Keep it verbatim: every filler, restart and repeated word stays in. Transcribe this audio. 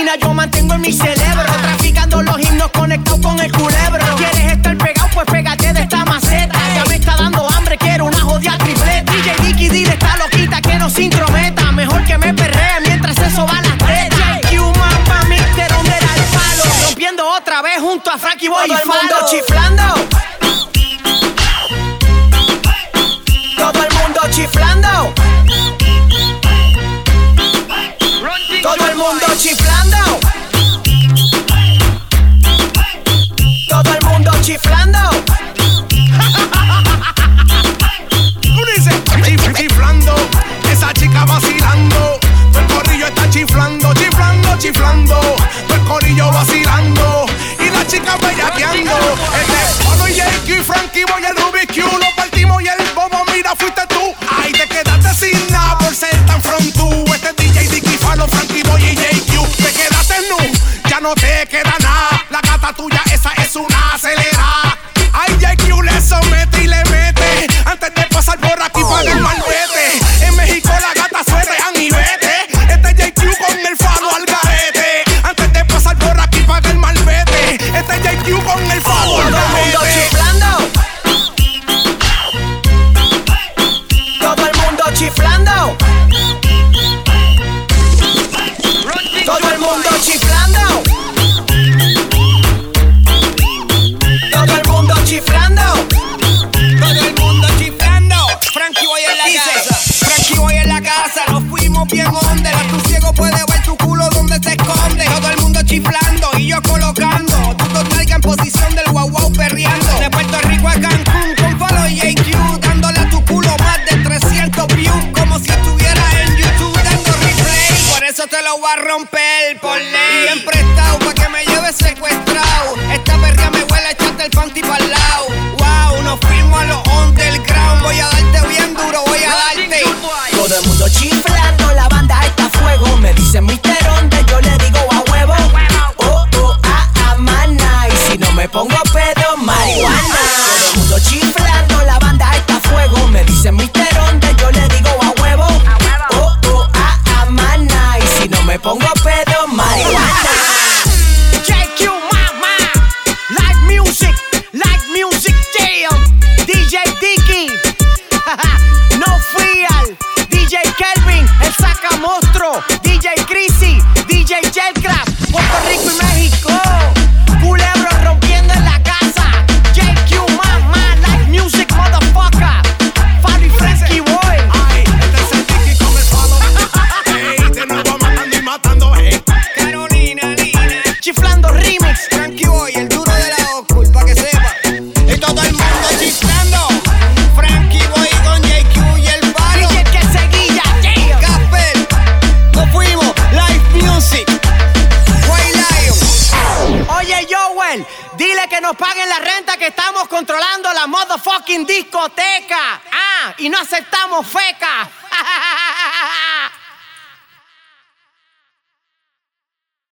cocaína yo mantengo en mi cerebro. Traficando los himnos conectados con el culebro. ¿Quieres estar pegado? Pues pégate de esta maceta. Ya me está dando hambre, quiero una jodida tripleta. D J Dicky, dile esta loquita que no se intrometa. Mejor que me perree mientras eso va a las tetas. J Q, mamá, mister, ¿dónde era el palo? Rompiendo otra vez junto a Frankie Boy y Falo. Todo el mundo chiflando. Todo el mundo chiflando. Todo el mundo chiflando. Todo el mundo chiflando. Tú dices chif chiflando, esa chica vacilando. Todo el corillo está chiflando, chiflando, chiflando. Todo el corillo vacilando y la chica bellaqueando. Este Pablo y J Q, Frankie Boy, el Rubik Q. Lo partimos y el bobo, mira, fuiste tú. Ay, te quedaste sin nada por ser tan frontú. Este D J Dicky, Falo, Frankie Boy y J Q. Te quedaste nu, ya no te queda nada. La gata tuya, esa es una acelerada. Ay, J Q le somete y le mete antes de pasar por aquí para el malvete. En México la gata suete, y vete. Este J Q con el Falo al garete. Antes de pasar por aquí para el malvete. Este J Q con el Falo al garete. Todo el mundo chiflando. Todo el mundo chiflando. Todo el mundo chiflando. Todo el mundo chiflando. Todo el mundo chiflando. Frankie Boy en la casa. Frankie Boy en la casa. Nos fuimos bien under. Tu ciego puede ver tu culo donde se esconde. Todo el mundo chiflando y yo colocando. Tú total en posición del guau guau perreando. De Puerto Rico a Cancún con Falo y J Q. Dándole a tu culo más de trescientos views. Como si estuviera en YouTube dando replay. Por eso te lo voy a romper por ley. Bien prestado pa' que me lleves secuestrado. Esta perra me huele a echarte el panty pa'l lado. Wow, nos fuimos a los underground. Voy a darte bien duro, voy a darte. Todo el mundo chiflando, la banda está a fuego. Me dicen mister Onde, yo le digo a huevo. Oh, oh, ah, ah, mana. Y si no me pongo pedo, marihuana. Todo el mundo chiflando, la banda está a fuego. Me dicen mister Onde, yo le digo a huevo. Oh, oh, ah, ah, mana. Y si no me pongo pedo, marihuana. J Q, mama. Live music, live music, damn. D J Dicky. No Frial, D J Kelvin, el saca monstruo, D J Chrissy, D J Gelcraft, Puerto Rico y México, Culebro rompiendo en la casa, J Q, mamá, live music, motherfucker, Falo y Frankie Boy. Ay, este es el Dicky con el Falo. Ey, de nuevo matando y matando, hey. Carolina, Lina. Chiflando remix, Frankie Boy, el duro de la Oscur, pa' que sepa. Y todo el mundo chiflando. Frankie Boy con J Q y el Falo. D J que seguilla, damn. Casper, nos fuimos. Live music. White Lion. Oye Joel, dile que nos paguen la renta que estamos controlando la motherfucking discoteca. Ah, y no aceptamos feca.